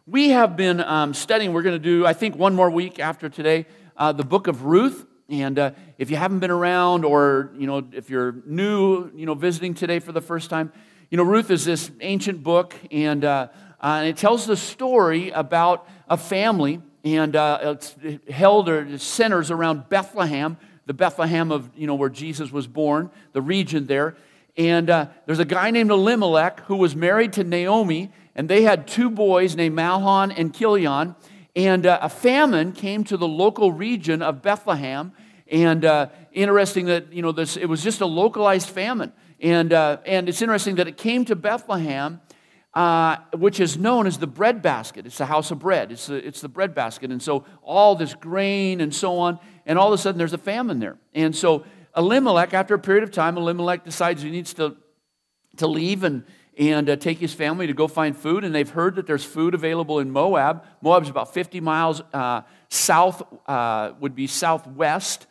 We have been studying. We're going to do, I think, one more week after today, the book of Ruth. And if you haven't been around, or if you're new, visiting today for the first time, Ruth is this ancient book, and it tells the story about a family, and it's held or centers around Bethlehem, the Bethlehem of where Jesus was born, the region there. And there's a guy named Elimelech who was married to Naomi, and they had two boys named Mahlon and Chilion. And a famine came to the local region of Bethlehem. And interesting that it was just a localized famine. And it's interesting that it came to Bethlehem, which is known as the bread basket. It's the house of bread. It's the bread basket. And so all this grain and so on, and all of a sudden there's a famine there. And so Elimelech, after a period of time, Elimelech decides he needs to leave and take his family to go find food, and they've heard that there's food available in Moab. Moab's about 50 miles south, would be southeast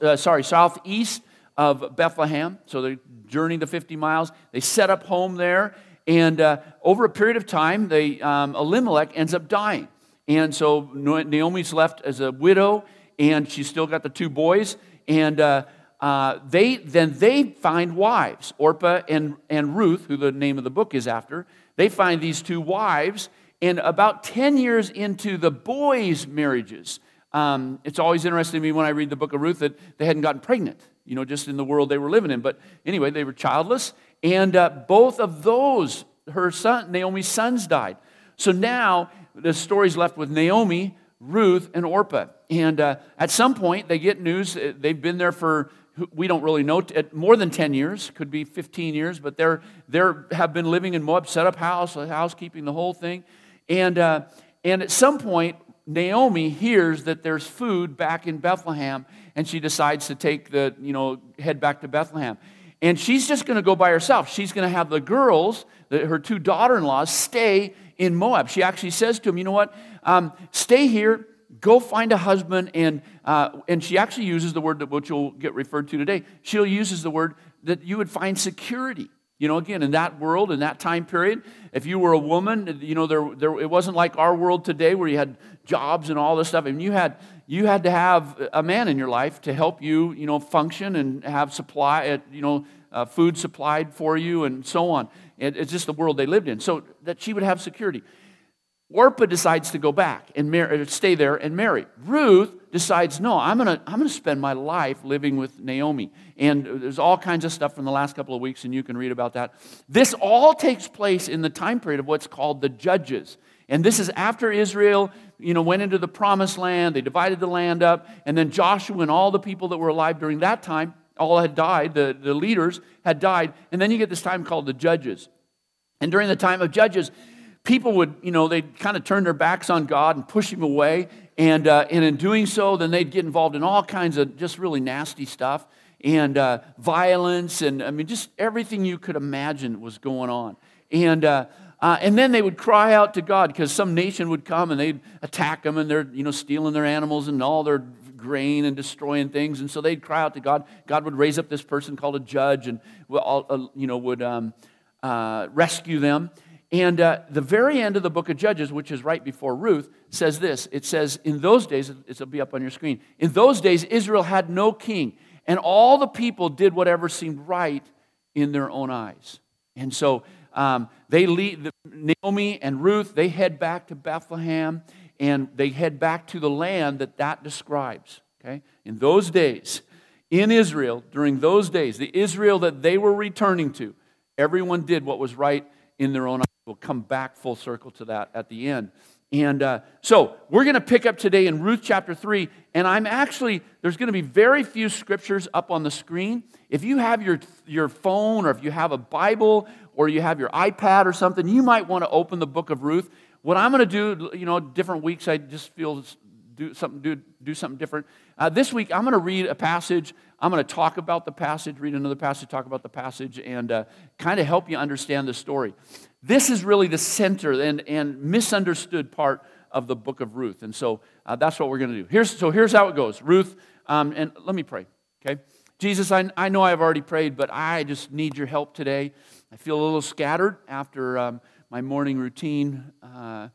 of Bethlehem. So they're journeying the 50 miles. They set up home there, and over a period of time, Elimelech ends up dying. And so Naomi's left as a widow, and she's still got the two boys, and they find wives, Orpah and Ruth, who the name of the book is after. They find these two wives, and about 10 years into the boys' marriages, it's always interesting to me when I read the book of Ruth that they hadn't gotten pregnant, just in the world they were living in. But anyway, they were childless, and both of those, Naomi's sons died. So now the story's left with Naomi, Ruth, and Orpah. And at some point, they get news. They've been there for, we don't really know, more than 10 years, could be 15 years, but they have been living in Moab, set up housekeeping, the whole thing. And at some point, Naomi hears that there's food back in Bethlehem, and she decides to head back to Bethlehem. And she's just going to go by herself. She's going to have the girls, her two daughter-in-laws, stay in Moab. She actually says to him, you know what, stay here, go find a husband, and she actually uses the word which will get referred to today. She'll uses the word that you would find security. Again, in that world, in that time period, if you were a woman, it wasn't like our world today where you had jobs and all this stuff. And you had to have a man in your life to help you, function and have food supplied for you and so on. It's just the world they lived in. So that she would have security. Orpah decides to go back and stay there and marry. Ruth decides, no, I'm gonna spend my life living with Naomi. And there's all kinds of stuff from the last couple of weeks, and you can read about that. This all takes place in the time period of what's called the Judges. And this is after Israel, went into the Promised Land. They divided the land up, and then Joshua and all the people that were alive during that time all had died. The leaders had died, and then you get this time called the Judges. And during the time of Judges, people would, they'd kind of turn their backs on God and push Him away. And in doing so, then they'd get involved in all kinds of just really nasty stuff and violence. And just everything you could imagine was going on. And then they would cry out to God because some nation would come and they'd attack them, and they're, stealing their animals and all their grain and destroying things. And so they'd cry out to God. God would raise up this person called a judge and would rescue them. And the very end of the book of Judges, which is right before Ruth, says this. It says, in those days, it'll be up on your screen, in those days Israel had no king, and all the people did whatever seemed right in their own eyes. And so they leave, Naomi and Ruth, they head back to Bethlehem, and they head back to the land that describes. Okay? In those days, in Israel, during those days, the Israel that they were returning to, everyone did what was right in their own eyes. We'll come back full circle to that at the end. And so we're going to pick up today in Ruth chapter 3, and there's going to be very few scriptures up on the screen. If you have your phone, or if you have a Bible, or you have your iPad or something, you might want to open the book of Ruth. What I'm going to do, different weeks I just feel do something different. This week I'm going to read a passage. I'm going to talk about the passage, read another passage, talk about the passage, and kind of help you understand the story. This is really the center and misunderstood part of the book of Ruth. And so that's what we're going to do. Here's how it goes. Ruth, and let me pray, okay? Jesus, I know I've already prayed, but I just need your help today. I feel a little scattered after my morning routine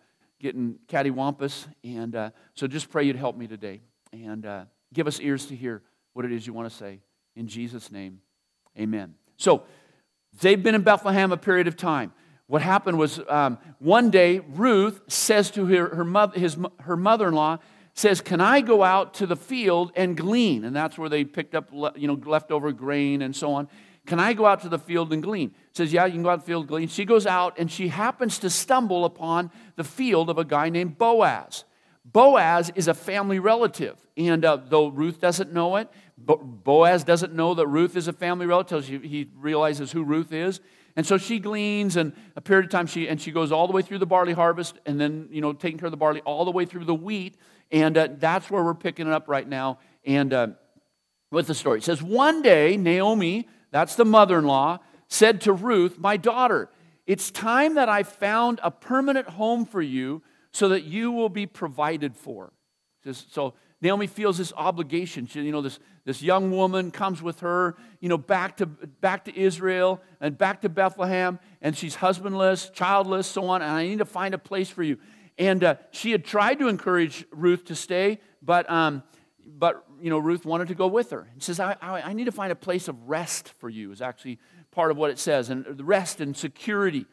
getting cattywampus. And so just pray you'd help me today. And give us ears to hear what it is you want to say. In Jesus' name, amen. So they've been in Bethlehem a period of time. What happened was one day Ruth says to her mother-in-law, says, "Can I go out to the field and glean?" And that's where they picked up leftover grain and so on. "Can I go out to the field and glean?" Says, "Yeah, you can go out to the field and glean." She goes out and she happens to stumble upon the field of a guy named Boaz. Boaz is a family relative, and though Ruth doesn't know it, Boaz doesn't know that Ruth is a family relative. He realizes who Ruth is, and so she gleans, and a period of time she goes all the way through the barley harvest, and then taking care of the barley all the way through the wheat, and that's where we're picking it up right now. And with the story, it says, one day Naomi, that's the mother-in-law, said to Ruth, "My daughter, it's time that I found a permanent home for you, so that you will be provided for." So Naomi feels this obligation. She, this young woman comes with her, back to Israel and back to Bethlehem, and she's husbandless, childless, so on. And I need to find a place for you. And she had tried to encourage Ruth to stay, but Ruth wanted to go with her. And says, "I need to find a place of rest for you." Is actually part of what it says, and the rest and security,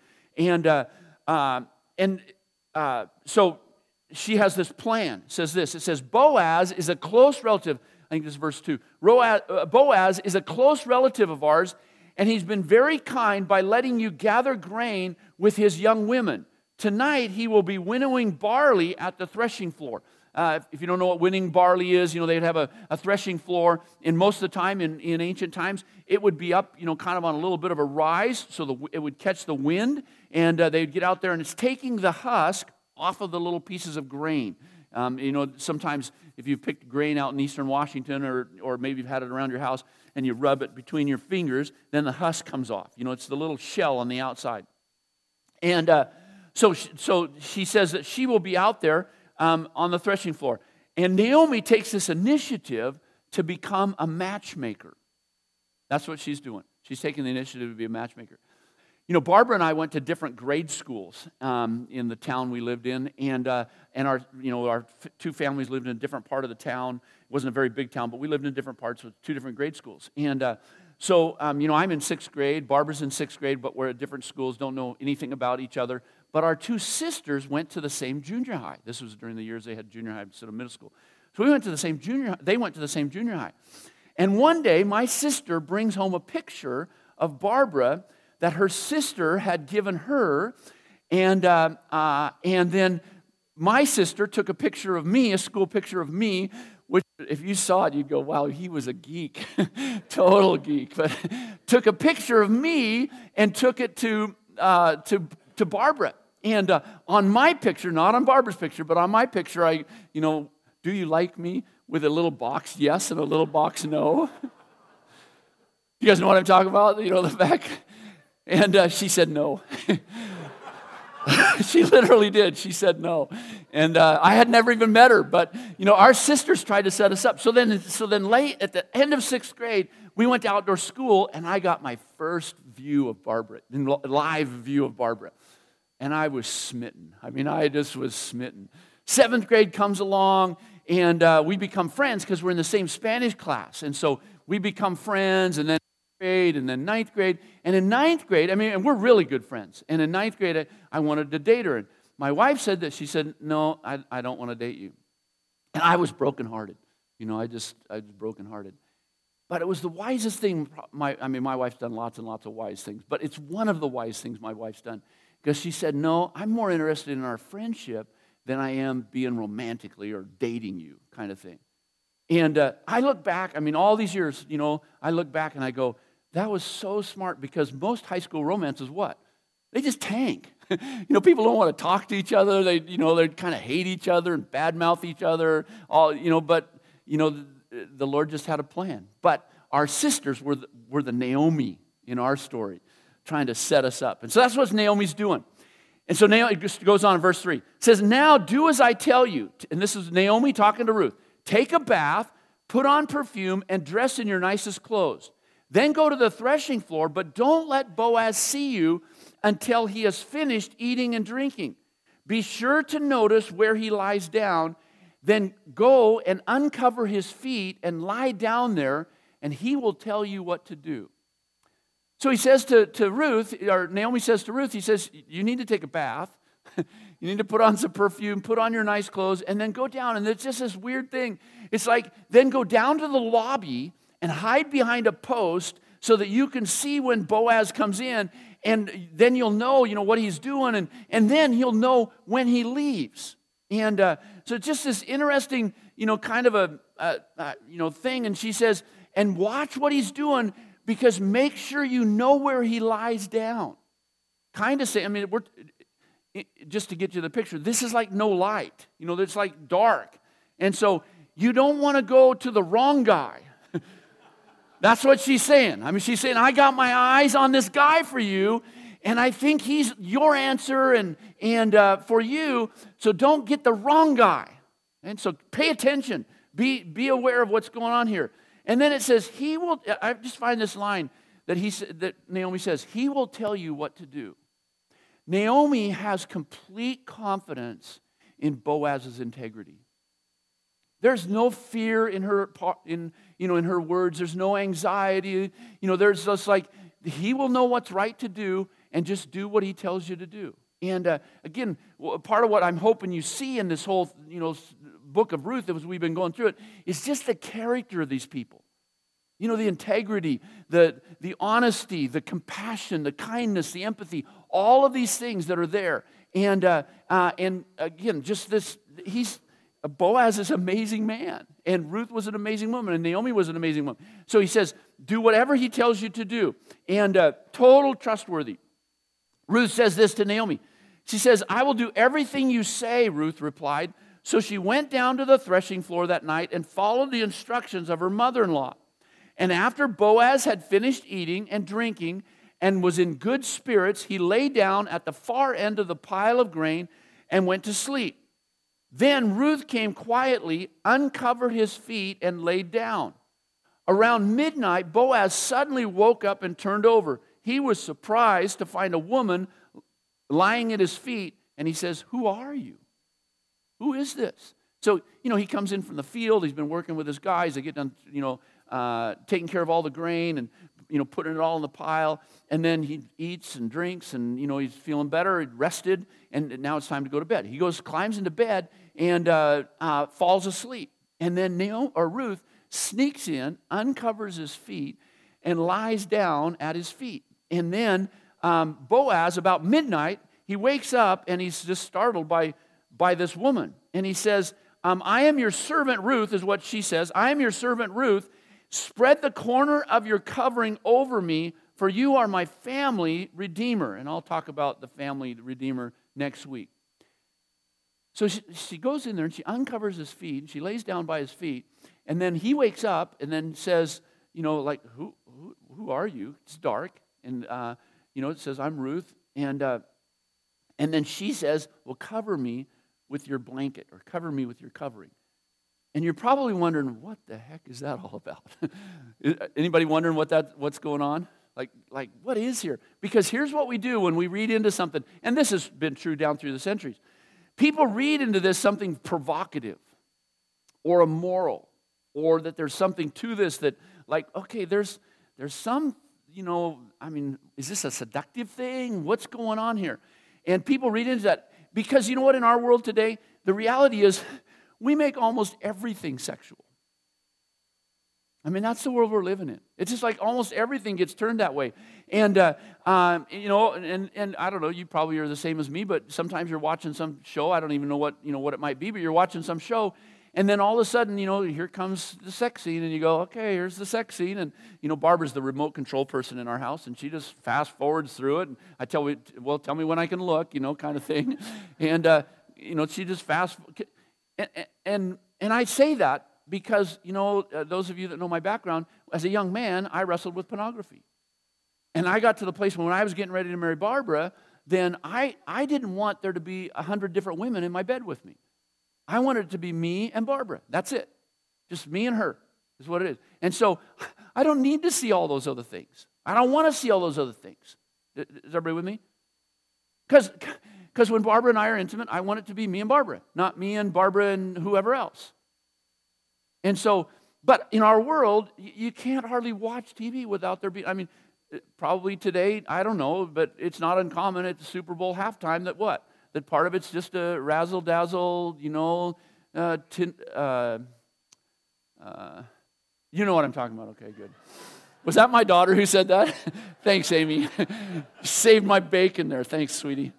so she has this plan. It says this. It says, Boaz is a close relative. I think this is verse 2. Boaz is a close relative of ours, and he's been very kind by letting you gather grain with his young women. Tonight, he will be winnowing barley at the threshing floor. If you don't know what winning barley is, they'd have a threshing floor. And most of the time in ancient times, it would be up, kind of on a little bit of a rise, so it would catch the wind. And they'd get out there, and it's taking the husk off of the little pieces of grain. Sometimes if you've picked grain out in eastern Washington, or maybe you've had it around your house, and you rub it between your fingers, then the husk comes off. It's the little shell on the outside. And so she says that she will be out there on the threshing floor. And Naomi takes this initiative to become a matchmaker. That's what she's doing. She's taking the initiative to be a matchmaker. Barbara and I went to different grade schools in the town we lived in, and our two families lived in a different part of the town. It wasn't a very big town, but we lived in different parts with two different grade schools. And so I'm in 6th grade, Barbara's in 6th grade, but we're at different schools, don't know anything about each other. But our two sisters went to the same junior high. This was during the years they had junior high instead of middle school. So we went to the same junior high. They went to the same junior high. And one day, my sister brings home a picture of Barbara that her sister had given her, and then my sister took a picture of me, a school picture of me, which if you saw it, you'd go, "Wow, he was a geek, total geek." But took a picture of me and took it to Barbara. And on my picture, not on Barbara's picture, but on my picture, I, "Do you like me?" with a little box yes and a little box no. You guys know what I'm talking about? The back. And she said no. She literally did. She said no. And I had never even met her, but our sisters tried to set us up. So then late at the end of 6th grade, we went to outdoor school, and I got my first view of Barbara, live view of Barbara. And I was smitten. I just was smitten. 7th grade comes along, and we become friends because we're in the same Spanish class. And so we become friends, and then grade, and then 9th grade. And in 9th grade, and we're really good friends. And in 9th grade, I wanted to date her. And my wife said that. She said, "No, I don't want to date you." And I was brokenhearted. I was brokenhearted. But it was the wisest thing. My wife's done lots and lots of wise things. But it's one of the wise things my wife's done. Because she said, "No, I'm more interested in our friendship than I am being romantically or dating you," kind of thing. And I look back, all these years, I look back and I go, that was so smart, because most high school romances, what? They just tank. People don't want to talk to each other. They kind of hate each other and badmouth each other. But the Lord just had a plan. But our sisters were the Naomi in our story, trying to set us up. And so that's what Naomi's doing. And so Naomi just goes on in verse 3. It says, "Now do as I tell you." And this is Naomi talking to Ruth. "Take a bath, put on perfume, and dress in your nicest clothes. Then go to the threshing floor, but don't let Boaz see you until he has finished eating and drinking. Be sure to notice where he lies down. Then go and uncover his feet and lie down there, and he will tell you what to do. So he says to Ruth, or Naomi says to Ruth, he says, you need to take a bath. You need to put on some perfume, put on your nice clothes, and then go down. And it's just this weird thing. It's like, then go down to the lobby and hide behind a post so that you can see when Boaz comes in, and then you'll know, what he's doing, and then he'll know when he leaves. And so it's just this interesting, kind of a thing. And she says, and watch what he's doing, because make sure you know where he lies down. Kind of say, just to get you the picture, this is like no light. It's like dark. And so you don't want to go to the wrong guy. That's what she's saying. She's saying, I got my eyes on this guy for you, and I think he's your answer and for you, so don't get the wrong guy. And so pay attention. Be aware of what's going on here. And then it says, he will, I just find this line that Naomi says, he will tell you what to do. Naomi has complete confidence in Boaz's integrity. There's no fear in her in her words. There's no anxiety. There's just like, he will know what's right to do and just do what he tells you to do. And again, part of what I'm hoping you see in this whole book of Ruth, as we've been going through it, is just the character of these people. The integrity, the honesty, the compassion, the kindness, the empathy, all of these things that are there. And again, just this, Boaz is an amazing man, and Ruth was an amazing woman, and Naomi was an amazing woman. So he says, do whatever he tells you to do, and total trustworthy. Ruth says this to Naomi. She says, I will do everything you say, Ruth replied. So she went down to the threshing floor that night and followed the instructions of her mother-in-law. And after Boaz had finished eating and drinking and was in good spirits, he lay down at the far end of the pile of grain and went to sleep. Then Ruth came quietly, uncovered his feet, and laid down. Around midnight, Boaz suddenly woke up and turned over. He was surprised to find a woman lying at his feet, and he says, who are you? Who is this? So, he comes in from the field. He's been working with his guys. They get done, taking care of all the grain and, putting it all in the pile. And then he eats and drinks and, he's feeling better, rested, and now it's time to go to bed. He climbs into bed and falls asleep. And then Ruth sneaks in, uncovers his feet, and lies down at his feet. And then Boaz, about midnight, he wakes up and he's just startled by this woman. And he says, I am your servant Ruth, is what she says. I am your servant Ruth. Spread the corner of your covering over me, for you are my family redeemer. And I'll talk about the family redeemer next week. So she goes in there and she uncovers his feet. And she lays down by his feet. And then he wakes up and then says, who are you? It's dark. And, it says, I'm Ruth. And then she says, well, cover me with your blanket, or cover me with your covering. And you're probably wondering, what the heck is that all about? Anybody wondering what's going on? Like what is here? Because here's what we do when we read into something, and this has been true down through the centuries. People read into this something provocative or immoral, or that there's something to this that, like, okay, there's some, is this a seductive thing? What's going on here? And people read into that because you know what, in our world today, the reality is we make almost everything sexual. That's the world we're living in. It's just like almost everything gets turned that way. And, and I don't know, you probably are the same as me, but sometimes you're watching some show, I don't even know what it might be, but you're watching some show, and then all of a sudden, here comes the sex scene, and you go, okay, here's the sex scene, and, Barbara's the remote control person in our house, and she just fast forwards through it, and I tell me when I can look, kind of thing, and, she just and I say that because, those of you that know my background, as a young man, I wrestled with pornography. And I got to the place when I was getting ready to marry Barbara, then I didn't want there to be 100 different women in my bed with me. I wanted it to be me and Barbara. That's it. Just me and her is what it is. And so I don't need to see all those other things. I don't want to see all those other things. Is everybody with me? Because Because when Barbara and I are intimate, I want it to be me and Barbara, not me and Barbara and whoever else. And so, but in our world, you can't hardly watch TV without there being, I mean, probably today, I don't know, but it's not uncommon at the Super Bowl halftime that what? That part of it's just a razzle-dazzle, you know what I'm talking about. Okay, good. Was that my daughter who said that? Thanks, Amy. Saved my bacon there. Thanks, sweetie.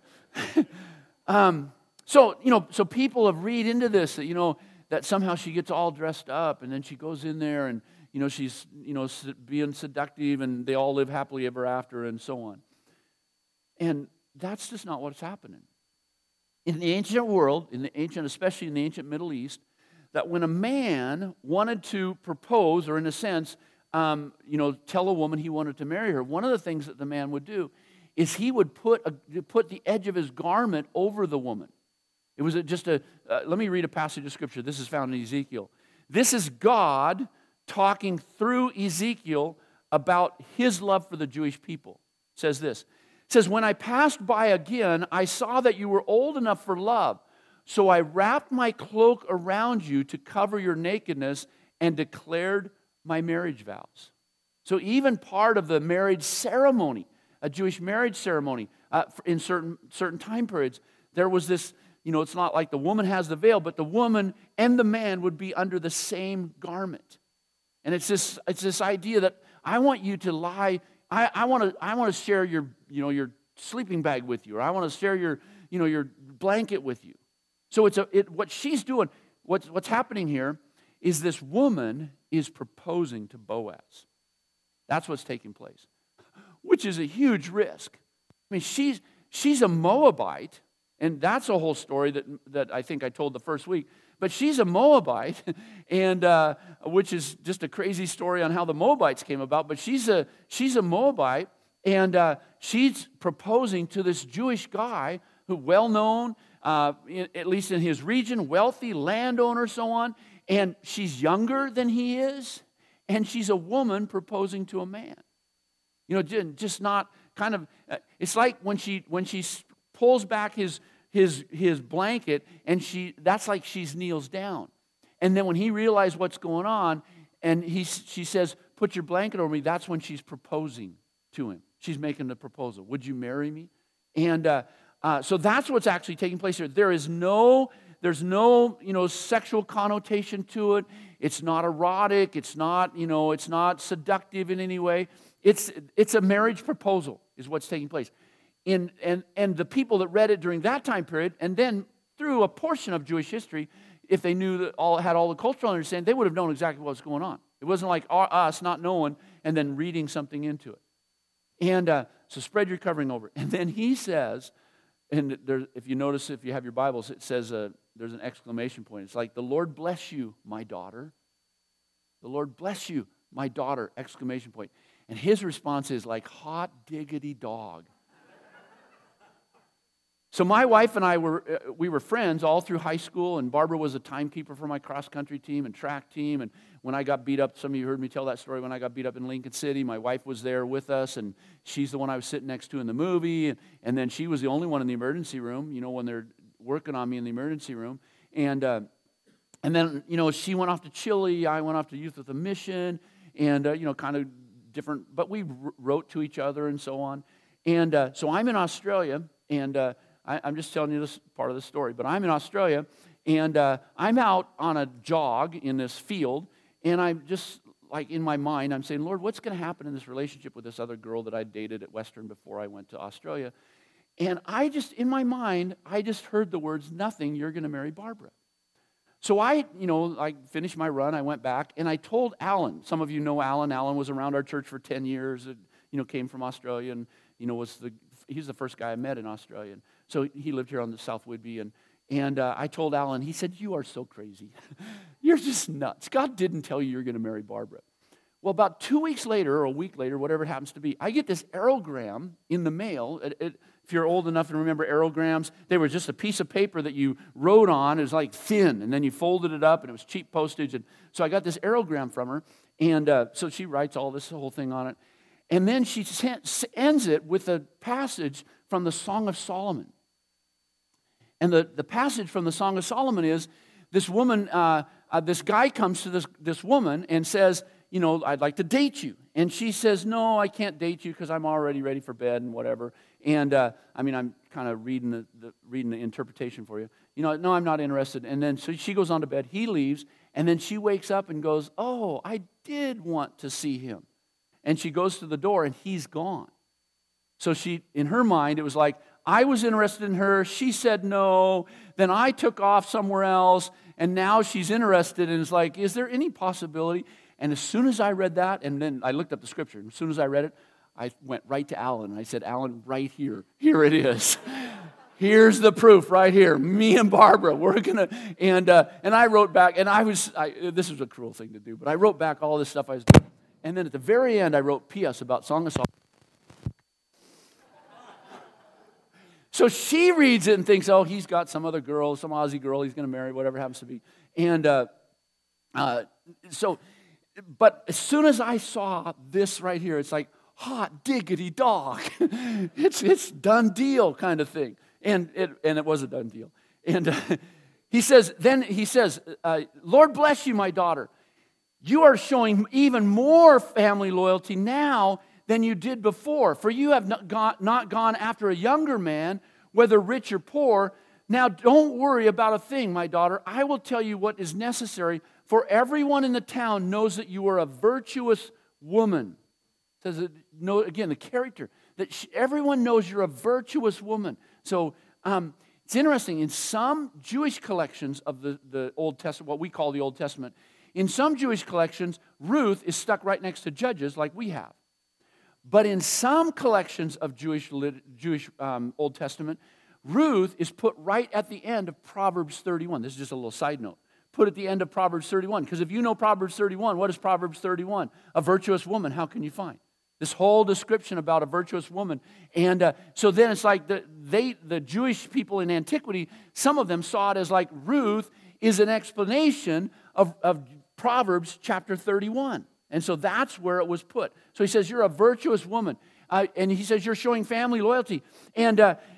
So people have read into this that, that somehow she gets all dressed up and then she goes in there and, she's, being seductive and they all live happily ever after and so on. And that's just not what's happening. In the ancient world, especially in the ancient Middle East, that when a man wanted to propose, or in a sense, tell a woman he wanted to marry her, one of the things that the man would do is he would put the edge of his garment over the woman. It was let me read a passage of Scripture. This is found in Ezekiel. This is God talking through Ezekiel about his love for the Jewish people. It says this. It says, when I passed by again, I saw that you were old enough for love. So I wrapped my cloak around you to cover your nakedness and declared my marriage vows. So even part of the marriage ceremony, a Jewish marriage ceremony, in certain time periods, there was this, it's not like the woman has the veil, but the woman and the man would be under the same garment. And it's this idea that I want you to lie. I want to share your sleeping bag with you, or I want to share your blanket with you. So what she's doing, what's happening here is this woman is proposing to Boaz. That's what's taking place, which is a huge risk. I mean, she's a Moabite, and that's a whole story that I think I told the first week. But she's a Moabite, and which is just a crazy story on how the Moabites came about. But she's a Moabite, and she's proposing to this Jewish guy who well-known, at least in his region, wealthy, landowner, so on. And she's younger than he is, and she's a woman proposing to a man. Just not kind of. It's like when she pulls back his blanket, and that's like she kneels down. And then when he realized what's going on, and she says, "Put your blanket over me." That's when she's proposing to him. She's making the proposal. Would you marry me? And so that's what's actually taking place here. There's no sexual connotation to it. It's not erotic. It's not seductive in any way. It's a marriage proposal is what's taking place. And the people that read it during that time period, and then through a portion of Jewish history, if they knew that had all the cultural understanding, they would have known exactly what was going on. It wasn't like us not knowing and then reading something into it. And so spread your covering over. And then he says, and if you notice, if you have your Bibles, it says there's an exclamation point. It's like, "The Lord bless you, my daughter. The Lord bless you, my daughter," exclamation point. And his response is like, "Hot diggity dog." So my wife and I we were friends all through high school, and Barbara was a timekeeper for my cross-country team and track team. And when I got beat up, some of you heard me tell that story, when I got beat up in Lincoln City, my wife was there with us, and she's the one I was sitting next to in the movie. And then she was the only one in the emergency room, when they're working on me in the emergency room. And then, she went off to Chile, I went off to Youth with a Mission, and, kind of different, but we wrote to each other and so on. And so I'm in Australia, and I'm just telling you this part of the story, but I'm in Australia, and I'm out on a jog in this field, and I'm just, like, in my mind, I'm saying, "Lord, what's going to happen in this relationship with this other girl that I dated at Western before I went to Australia?" And in my mind, I just heard the words, "Nothing, you're going to marry Barbara." So I finished my run, I went back, and I told Alan. Some of you know Alan. Alan was around our church for 10 years, came from Australia, and, he's the first guy I met in Australia. And so he lived here on the South Whidbey, and I told Alan, he said, "You are so crazy. You're just nuts. God didn't tell you you're going to marry Barbara." Well, about 2 weeks later, or a week later, whatever it happens to be, I get this aerogram in the mail. If you're old enough to remember aerograms, they were just a piece of paper that you wrote on. It was like thin, and then you folded it up, and it was cheap postage. And so I got this aerogram from her, and so she writes all this whole thing on it. And then she ends it with a passage from the Song of Solomon. And the passage from the Song of Solomon is this woman, this guy comes to this woman and says, I'd like to date you. And she says, no, I can't date you because I'm already ready for bed and whatever. And I'm kind of reading the interpretation for you. No, I'm not interested. And then so she goes on to bed. He leaves. And then she wakes up and goes, oh, I did want to see him. And she goes to the door and he's gone. So in her mind, it was like, I was interested in her. She said no. Then I took off somewhere else. And now she's interested. And it's like, is there any possibility? And as soon as I read that, and then I looked up the scripture. And as soon as I read it, I went right to Alan. And I said, Alan, right here. Here it is. Here's the proof right here. Me and Barbara, we're going to, and I wrote back, and this was a cruel thing to do, but I wrote back all this stuff I was doing. And then at the very end, I wrote P.S. about Song of Solomon. So she reads it and thinks, oh, he's got some other girl, some Aussie girl he's going to marry, whatever it happens to be. And but as soon as I saw this right here, it's like, hot diggity dog. It's done deal kind of thing. And it was a done deal. And he says, Lord bless you, my daughter. You are showing even more family loyalty now than you did before. For you have not gone after a younger man, whether rich or poor. Now don't worry about a thing, my daughter. I will tell you what is necessary, for everyone in the town knows that you are a virtuous woman. It says, again, the character, that everyone knows you're a virtuous woman. So it's interesting. In some Jewish collections of the Old Testament, what we call the Old Testament, in some Jewish collections, Ruth is stuck right next to Judges like we have. But in some collections of Jewish Old Testament, Ruth is put right at the end of Proverbs 31. This is just a little side note. Put at the end of Proverbs 31. Because if you know Proverbs 31, what is Proverbs 31? A virtuous woman, how can you find? This whole description about a virtuous woman. And so then it's like the Jewish people in antiquity, some of them saw it as like Ruth is an explanation of Proverbs chapter 31. And so that's where it was put. So he says, you're a virtuous woman. And he says, you're showing family loyalty. And,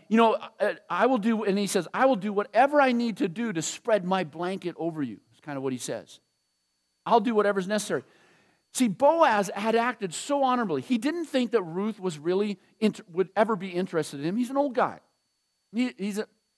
I will do, and he says, I will do whatever I need to do to spread my blanket over you. That's kind of what he says. I'll do whatever's necessary. See, Boaz had acted so honorably. He didn't think that Ruth was really would ever be interested in him. He's an old guy. He's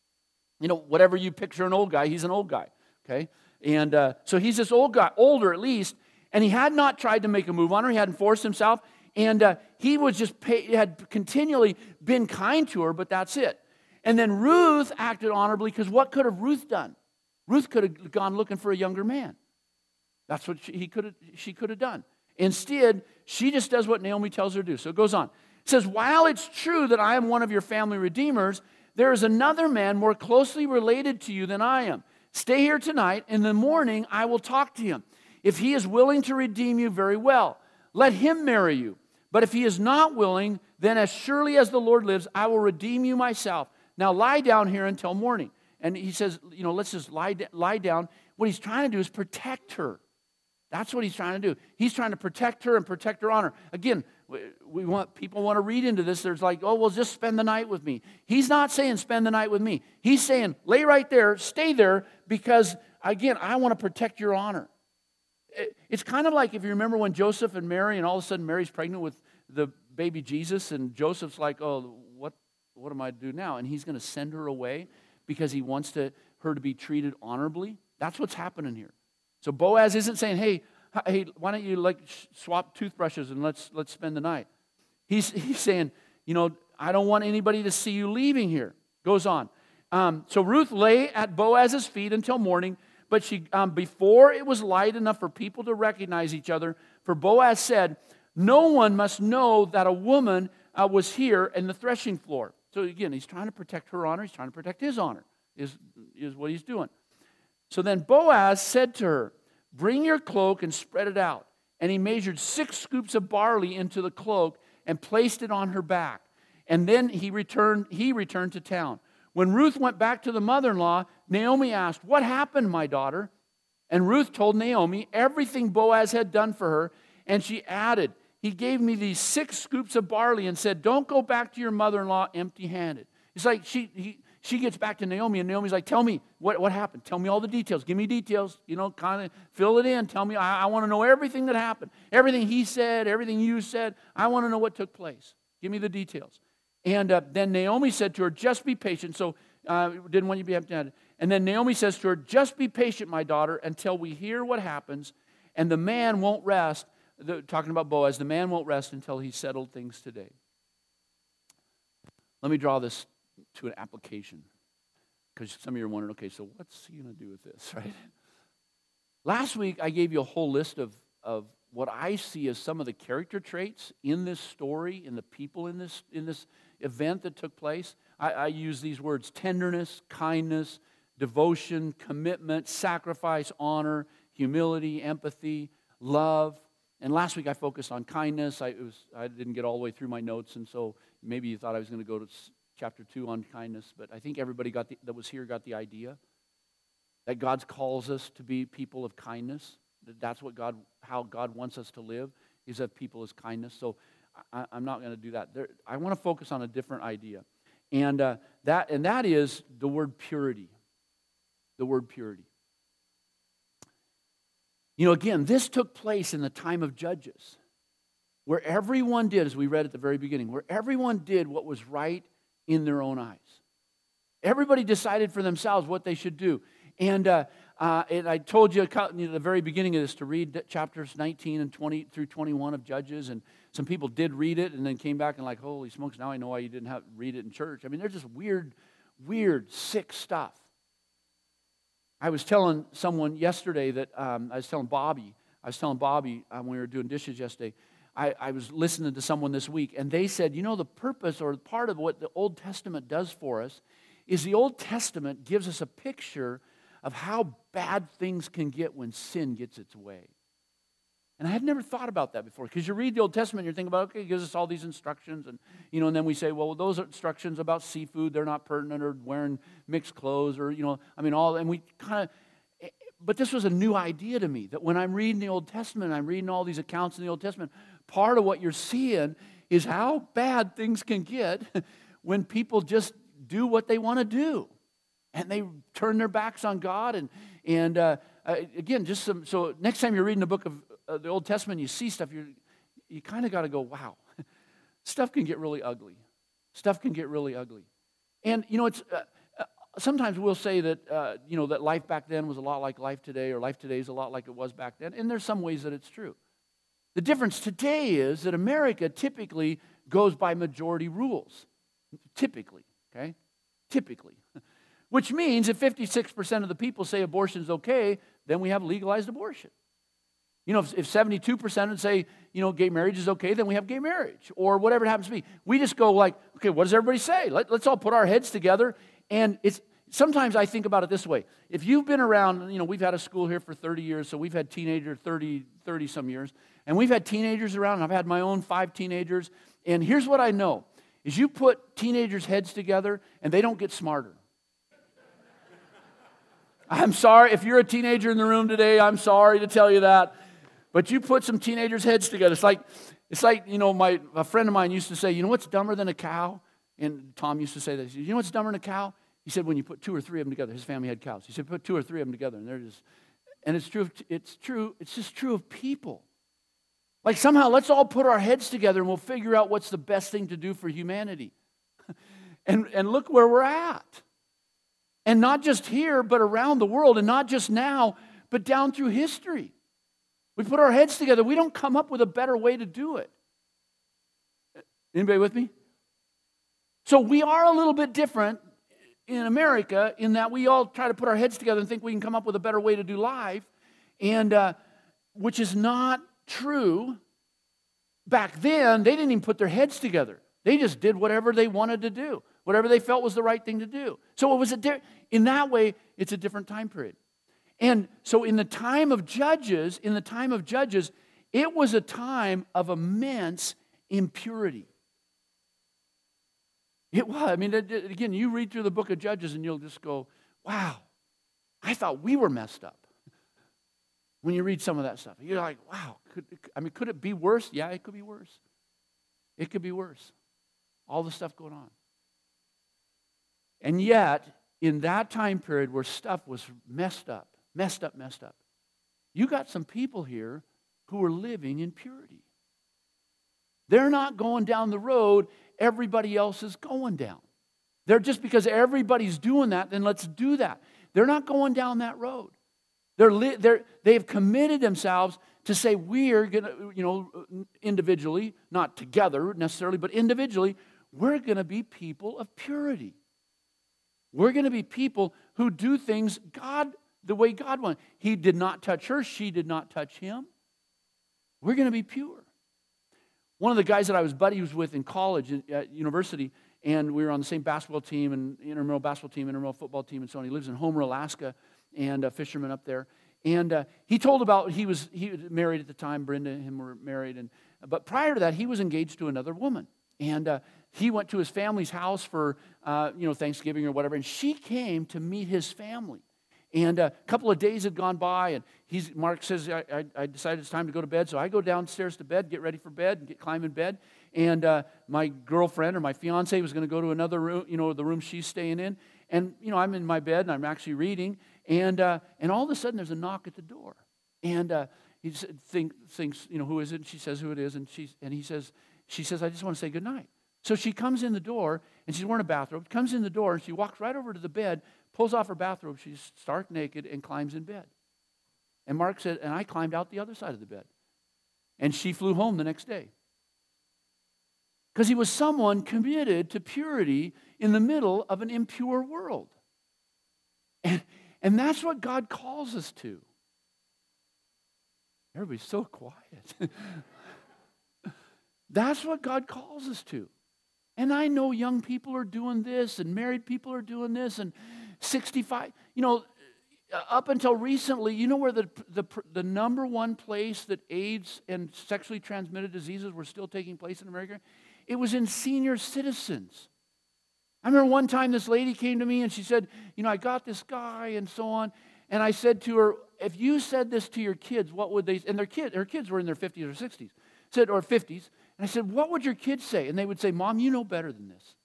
whatever you picture an old guy, he's an old guy. Okay, and so he's this old guy, older at least, and he had not tried to make a move on her. He hadn't forced himself, and he was had continually been kind to her, but that's it. And then Ruth acted honorably because what could have Ruth done? Ruth could have gone looking for a younger man. That's what she could have done. Instead, she just does what Naomi tells her to do. So it goes on. It says, while it's true that I am one of your family redeemers, there is another man more closely related to you than I am. Stay here tonight. In the morning, I will talk to him. If he is willing to redeem you, very well. Let him marry you. But if he is not willing, then as surely as the Lord lives, I will redeem you myself. Now lie down here until morning. And he says, let's just lie down. What he's trying to do is protect her. That's what he's trying to do. He's trying to protect her and protect her honor. Again, people want to read into this. There's like, oh, well, just spend the night with me. He's not saying spend the night with me. He's saying lay right there, stay there, because, again, I want to protect your honor. It's kind of like if you remember when Joseph and Mary, and all of a sudden Mary's pregnant with the baby Jesus, and Joseph's like, oh, what am I to do now? And he's going to send her away because he wants her to be treated honorably. That's what's happening here. So Boaz isn't saying, hey, why don't you swap toothbrushes and let's spend the night. He's saying, I don't want anybody to see you leaving here. Goes on. So Ruth lay at Boaz's feet until morning, but she before it was light enough for people to recognize each other, for Boaz said, no one must know that a woman was here in the threshing floor. So again, he's trying to protect her honor. He's trying to protect his honor, is what he's doing. So then Boaz said to her, bring your cloak and spread it out. And he measured 6 scoops of barley into the cloak and placed it on her back. And then he returned to town. When Ruth went back to the mother-in-law, Naomi asked, what happened, my daughter? And Ruth told Naomi everything Boaz had done for her. And she added, he gave me these 6 scoops of barley and said, don't go back to your mother-in-law empty-handed. It's like she she gets back to Naomi, and Naomi's like, tell me what happened. Tell me all the details. Give me details. Kind of fill it in. Tell me. I want to know everything that happened. Everything he said, everything you said. I want to know what took place. Give me the details. And then Naomi said to her, just be patient. So didn't want you to be upset. And then Naomi says to her, just be patient, my daughter, until we hear what happens. And the man won't rest. Talking about Boaz, the man won't rest until he's settled things today. Let me draw this to an application. Because some of you are wondering, okay, so what's he going to do with this, right? Last week, I gave you a whole list of what I see as some of the character traits in this story, in the people in this event that took place. I use these words: tenderness, kindness, devotion, commitment, sacrifice, honor, humility, empathy, love. And last week I focused on kindness. I didn't get all the way through my notes, and so maybe you thought I was going to go to chapter 2 on kindness, but I think everybody that was here got the idea that God calls us to be people of kindness. That's how God wants us to live, is of people as kindness. So I'm not going to do that. I want to focus on a different idea, and that is the word purity. The word purity. Again, this took place in the time of Judges, where everyone did, as we read at the very beginning, where everyone did what was right in their own eyes. Everybody decided for themselves what they should do. And I told you at the very beginning of this to read chapters 19 and 20 through 21 of Judges, and some people did read it and then came back and like, holy smokes, now I know why you didn't read it in church. I mean, there's just weird, sick stuff. I was telling someone yesterday that, I was telling Bobby when we were doing dishes yesterday, I was listening to someone this week, and they said, the purpose or part of what the Old Testament does for us is the Old Testament gives us a picture of how bad things can get when sin gets its way. And I had never thought about that before, because you read the Old Testament, you're thinking about, okay, it gives us all these instructions, and and then we say, well, those are instructions about seafood, they're not pertinent, or wearing mixed clothes, or and we kind of, but this was a new idea to me, that when I'm reading the Old Testament, I'm reading all these accounts in the Old Testament, part of what you're seeing is how bad things can get when people just do what they want to do, and they turn their backs on God, and again, so next time you're reading the book of the Old Testament, you see stuff, you kind of got to go, wow, stuff can get really ugly. Stuff can get really ugly. And, it's sometimes we'll say that, that life back then was a lot like life today, or life today is a lot like it was back then. And there's some ways that it's true. The difference today is that America typically goes by majority rules. Typically, okay? Typically. Which means if 56% of the people say abortion is okay, then we have legalized abortion. If 72% would say, gay marriage is okay, then we have gay marriage, or whatever it happens to be. We just go like, okay, what does everybody say? Let's all put our heads together. And sometimes I think about it this way. If you've been around, we've had a school here for 30 years, so we've had teenagers 30 some years, and we've had teenagers around, and I've had my own 5 teenagers, and here's what I know, is you put teenagers' heads together, and they don't get smarter. I'm sorry, if you're a teenager in the room today, I'm sorry to tell you that. But you put some teenagers' heads together. It's like a friend of mine used to say, what's dumber than a cow? And Tom used to say this. You know what's dumber than a cow? He said, when you put 2 or 3 of them together. His family had cows. He said, put 2 or 3 of them together, and it's true. It's just true of people. Like somehow, let's all put our heads together, and we'll figure out what's the best thing to do for humanity. and look where we're at. And not just here, but around the world, and not just now, but down through history. We put our heads together. We don't come up with a better way to do it. Anybody with me? So we are a little bit different in America in that we all try to put our heads together and think we can come up with a better way to do life, and which is not true. Back then, they didn't even put their heads together. They just did whatever they wanted to do, whatever they felt was the right thing to do. So it was in that way, it's a different time period. And so in the time of Judges, it was a time of immense impurity. It was. I mean, again, you read through the book of Judges and you'll just go, wow, I thought we were messed up. When you read some of that stuff, you're like, wow, could it be worse? Yeah, it could be worse. It could be worse. All the stuff going on. And yet, in that time period where stuff was messed up, you got some people here who are living in purity. They're not going down the road everybody else is going down. They're just because everybody's doing that, then let's do that. They're not going down that road. They've committed themselves to say, we are going to, individually, not together necessarily, but individually, we're going to be people of purity. We're going to be people who do things the way God wanted. He did not touch her. She did not touch him. We're going to be pure. One of the guys that I was buddies with in college, at university, and we were on the same basketball team, and intramural basketball team, intramural football team, and so on. He lives in Homer, Alaska, and a fisherman up there. And he told about, he was married at the time. Brenda and him were married. But prior to that, he was engaged to another woman. And he went to his family's house for, Thanksgiving or whatever. And she came to meet his family. And a couple of days had gone by, and Mark says, I decided it's time to go to bed. So I go downstairs to bed, get ready for bed, and climb in bed. And my girlfriend or my fiance was going to go to another room, the room she's staying in. And, I'm in my bed, and I'm actually reading. And all of a sudden, there's a knock at the door. And he thinks, who is it? And she says who it is. And she says, I just want to say goodnight. So she comes in the door, and she's wearing a bathrobe, comes in the door, and she walks right over to the bed, pulls off her bathrobe, she's stark naked, and climbs in bed. And Mark said, and I climbed out the other side of the bed. And she flew home the next day. Because he was someone committed to purity in the middle of an impure world. And that's what God calls us to. Everybody's so quiet. That's what God calls us to. And I know young people are doing this, and married people are doing this, and 65, up until recently, where the number one place that AIDS and sexually transmitted diseases were still taking place in America? It was in senior citizens. I remember one time this lady came to me and she said, I got this guy and so on. And I said to her, if you said this to your kids, what would they, and her kids were in their 50s or 60s, or 50s. And I said, what would your kids say? And they would say, Mom, you know better than this.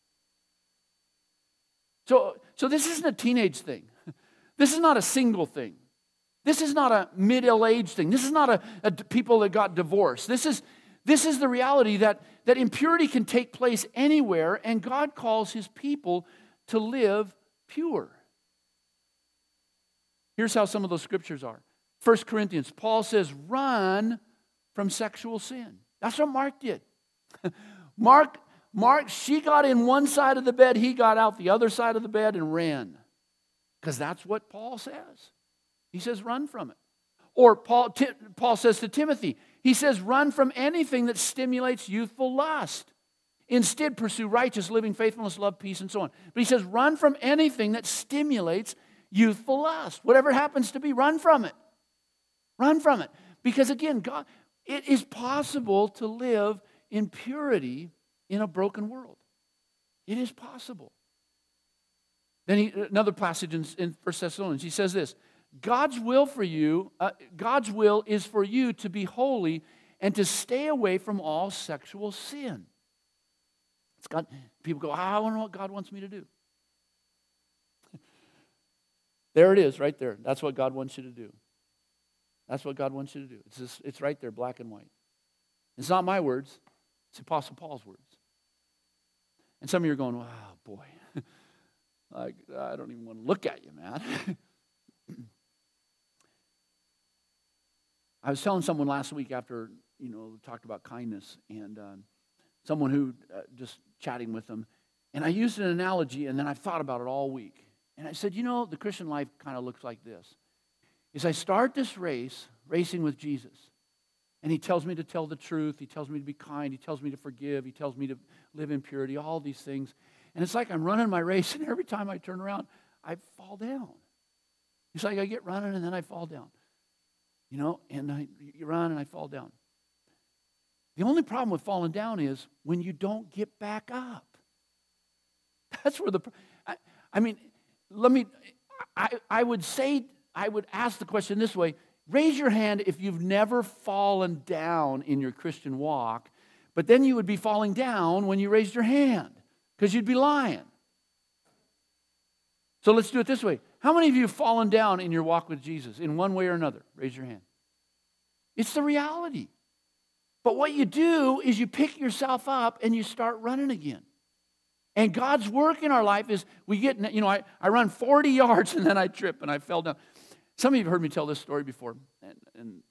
So this isn't a teenage thing. This is not a single thing. This is not a middle-aged thing. This is not a people that got divorced. This is the reality that impurity can take place anywhere, and God calls his people to live pure. Here's how some of those scriptures are. 1 Corinthians, Paul says, run from sexual sin. That's what Mark did. Mark, she got in one side of the bed, he got out the other side of the bed and ran. Because that's what Paul says. He says, run from it. Or Paul says to Timothy, he says, run from anything that stimulates youthful lust. Instead, pursue righteous living, faithfulness, love, peace, and so on. But he says, run from anything that stimulates youthful lust. Whatever it happens to be, run from it. Run from it. Because again, God, it is possible to live in purity in a broken world. It is possible. Then another passage in 1 Thessalonians, he says this, God's will is for you to be holy and to stay away from all sexual sin. People go, I want to know what God wants me to do. There it is, right there. That's what God wants you to do. That's what God wants you to do. It's right there, black and white. It's not my words. It's Apostle Paul's words. And some of you are going, wow, boy. I don't even want to look at you, man. I was telling someone last week after, we talked about kindness, and someone who, just chatting with them, and I used an analogy, and then I thought about it all week. And I said, the Christian life kind of looks like this. Is I start this racing with Jesus, and he tells me to tell the truth, he tells me to be kind, he tells me to forgive, he tells me to live in purity, all these things. And it's like I'm running my race, and every time I turn around, I fall down. It's like I get running, and then I fall down. And you run, and I fall down. The only problem with falling down is when you don't get back up. That's where I would ask the question this way. Raise your hand if you've never fallen down in your Christian walk, but then you would be falling down when you raised your hand, because you'd be lying. So let's do it this way. How many of you have fallen down in your walk with Jesus in one way or another? Raise your hand. It's the reality. But what you do is you pick yourself up and you start running again. And God's work in our life is we get, I run 40 yards and then I trip and I fell down. Some of you have heard me tell this story before, and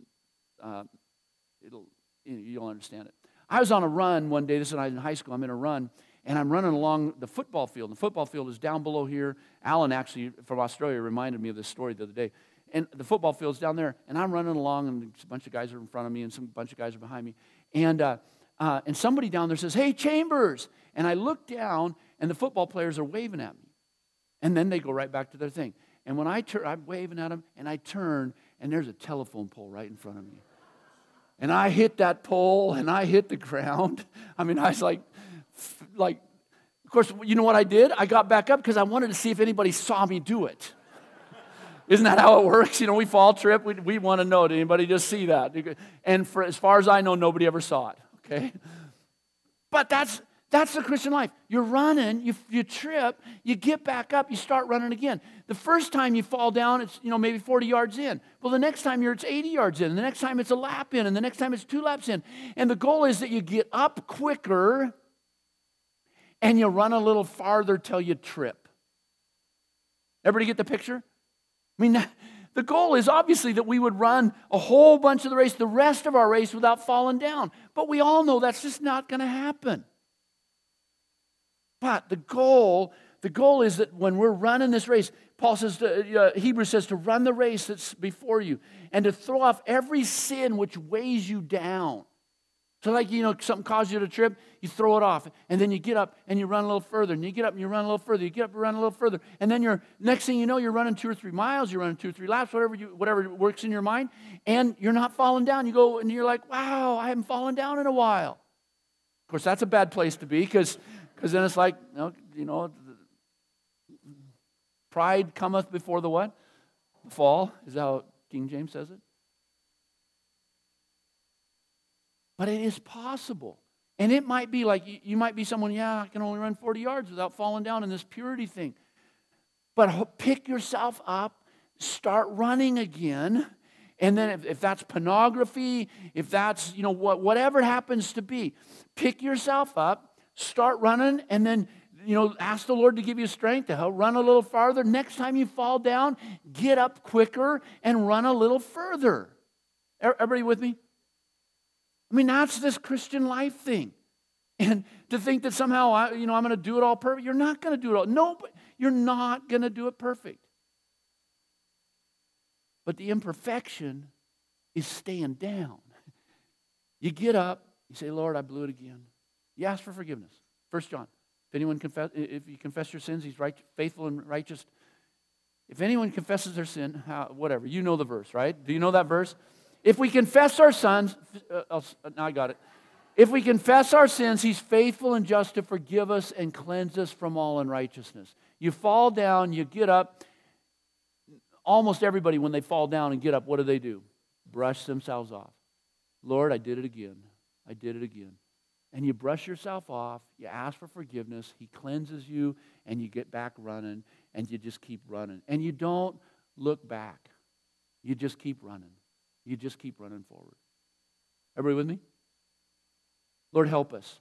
you'll understand it. I was on a run one day. This is when I was in high school. I'm in a run, and I'm running along the football field. The football field is down below here. Alan, actually, from Australia, reminded me of this story the other day. And the football field's down there, and I'm running along, and a bunch of guys are in front of me, and bunch of guys are behind me. And somebody down there says, "Hey, Chambers!" And I look down, and the football players are waving at me. And then they go right back to their thing. And when I'm waving at them, and I turn, and there's a telephone pole right in front of me. And I hit that pole, and I hit the ground. I mean, I was like, of course, you know what I did? I got back up because I wanted to see if anybody saw me do it. Isn't that how it works? We fall, trip, we want to know. Did anybody just see that? And as far as I know, nobody ever saw it, okay? But that's the Christian life. You're running, you trip, you get back up, you start running again. The first time you fall down, it's maybe 40 yards in. Well, the next time it's 80 yards in, and the next time it's a lap in, and the next time it's 2 laps in. And the goal is that you get up quicker and you run a little farther till you trip. Everybody get the picture? I mean, the goal is obviously that we would run a whole bunch of the rest of our race without falling down. But we all know that's just not going to happen. But the goal is that when we're running this race, Paul says, Hebrews says, to run the race that's before you and to throw off every sin which weighs you down. So like, something caused you to trip, you throw it off. And then you get up and you run a little further. And you get up and you run a little further. You get up and run a little further. And then next thing you know, you're running 2 or 3 miles. You're running 2 or 3 laps, whatever works in your mind. And you're not falling down. You go and you're like, wow, I haven't fallen down in a while. Of course, that's a bad place to be because then it's like, pride cometh before the what? The fall. Is that how King James says it? But it is possible. And it might be like, you might be someone, I can only run 40 yards without falling down in this purity thing. But pick yourself up, start running again, and then if that's pornography, if that's, whatever it happens to be, pick yourself up, start running, and then, ask the Lord to give you strength to help run a little farther. Next time you fall down, get up quicker and run a little further. Everybody with me? I mean, that's this Christian life thing. And to think that somehow, I'm going to do it all perfect. You're not going to do it all. No, but you're not going to do it perfect. But the imperfection is staying down. You get up, you say, Lord, I blew it again. You ask for forgiveness. 1 John, if you confess your sins, he's right, faithful and righteous. If anyone confesses their sin, whatever, you know the verse, right? Do you know that verse? If we confess our sins, now I got it. If we confess our sins, he's faithful and just to forgive us and cleanse us from all unrighteousness. You fall down, you get up. Almost everybody, when they fall down and get up, what do? Brush themselves off. Lord, I did it again. I did it again. And you brush yourself off, you ask for forgiveness, he cleanses you, and you get back running, and you just keep running. And you don't look back. You just keep running. You just keep running forward. Everybody with me? Lord, help us.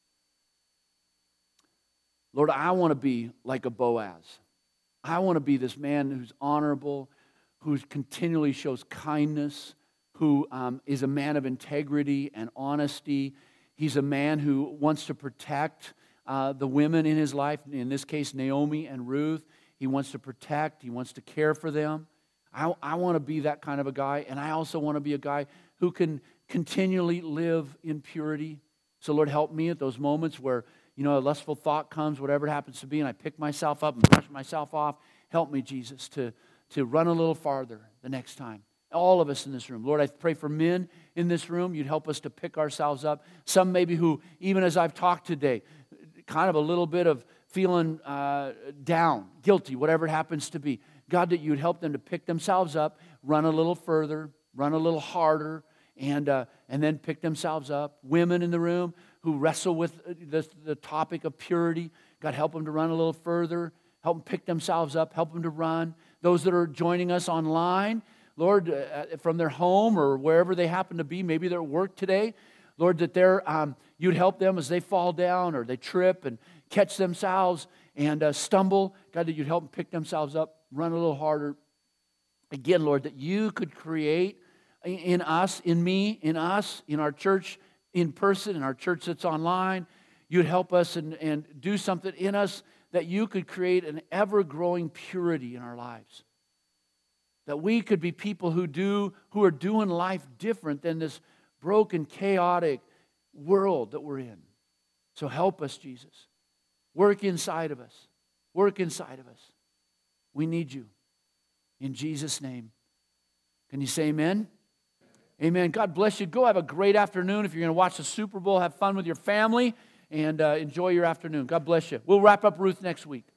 Lord, I want to be like a Boaz. I want to be this man who's honorable, who continually shows kindness, who is a man of integrity and honesty. He's a man who wants to protect the women in his life, in this case, Naomi and Ruth. He wants to protect, he wants to care for them. I want to be that kind of a guy, and I also want to be a guy who can continually live in purity. So Lord, help me at those moments where, a lustful thought comes, whatever it happens to be, and I pick myself up and brush myself off. Help me, Jesus, to run a little farther the next time. All of us in this room. Lord, I pray for men in this room. You'd help us to pick ourselves up. Some maybe who, even as I've talked today, kind of a little bit of feeling down, guilty, whatever it happens to be. God, that you'd help them to pick themselves up, run a little further, run a little harder, and then pick themselves up. Women in the room who wrestle with the topic of purity, God, help them to run a little further, help them pick themselves up, help them to run. Those that are joining us online, Lord, from their home or wherever they happen to be, maybe they're at work today, Lord, that you'd help them as they fall down or they trip and catch themselves and stumble. God, that you'd help them pick themselves up, run a little harder. Again, Lord, that you could create in us, in me, in us, in our church in person, in our church that's online, you'd help us and do something in us that you could create an ever-growing purity in our lives. That we could be people who are doing life different than this broken, chaotic world that we're in. So help us, Jesus. Work inside of us. Work inside of us. We need you. In Jesus' name. Can you say amen? Amen. God bless you. Go have a great afternoon. If you're going to watch the Super Bowl, have fun with your family and enjoy your afternoon. God bless you. We'll wrap up Ruth next week.